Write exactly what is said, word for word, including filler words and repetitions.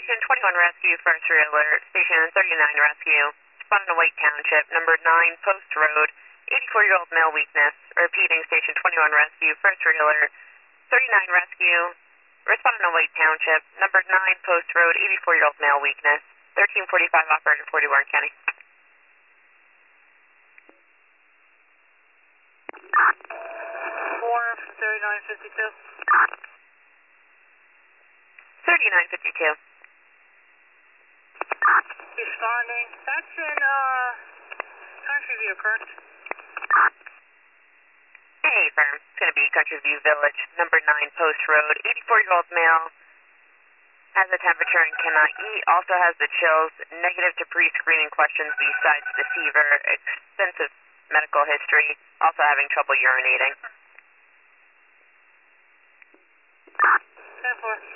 Station twenty-one Rescue, first re-alert. Station thirty-nine Rescue, spot on White Township, number nine Post Road, eighty-four-year-old male weakness. Repeating, Station twenty-one Rescue, first re-alert. thirty-nine Rescue, respond on White Township, number nine Post Road, eighty-four-year-old male weakness. thirteen forty-five, operator forty Warren County. four thirty-nine fifty-two. thirty-nine fifty-two. Responding. That's in, uh, Country View, correct? Hey, firm. It's going to be Country View Village, number nine Post Road, eighty-four-year-old male, has a temperature and cannot eat, also has the chills, negative to pre-screening questions besides the fever, extensive medical history, also having trouble urinating. ten four.